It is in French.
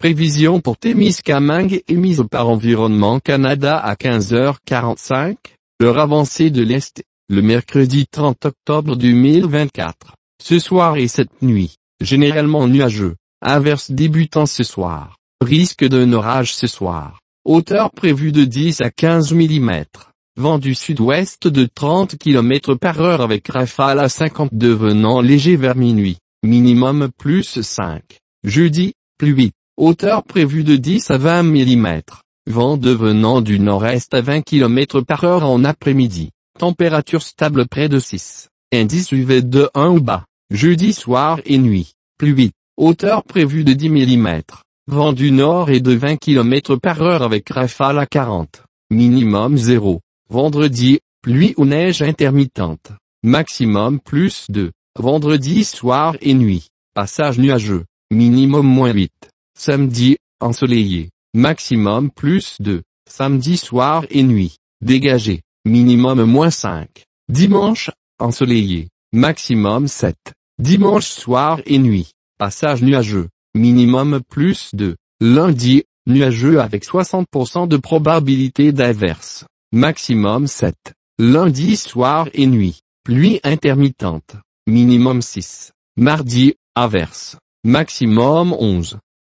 Prévision pour Témiscamingue émise par Environnement Canada à 15h45, heure avancée de l'Est, le mercredi 30 octobre 2024. Ce soir et cette nuit, généralement nuageux, averses débutant ce soir, risque d'un orage ce soir, hauteur prévue de 10 à 15 mm, vent du sud-ouest de 30 km/h avec rafale à 50 devenant léger vers minuit, minimum +5. Jeudi, pluie. Hauteur prévue de 10 à 20 mm. Vent devenant du nord-est à 20 km/h en après-midi. Température stable près de 6. Indice UV de 1 ou bas. Jeudi soir et nuit. Pluie. Hauteur prévue de 10 mm. Vent du nord et de 20 km/h avec rafale à 40. Minimum 0. Vendredi, pluie ou neige intermittente. Maximum +2. Vendredi soir et nuit. Passage nuageux. Minimum -8. Samedi, ensoleillé, maximum +2, samedi soir et nuit, dégagé, minimum -5. Dimanche, ensoleillé, maximum 7. Dimanche soir et nuit, passage nuageux, minimum +2. Lundi, nuageux avec 60% de probabilité d'averse, maximum 7. Lundi soir et nuit, pluie intermittente, minimum 6. Mardi, averse, maximum 11.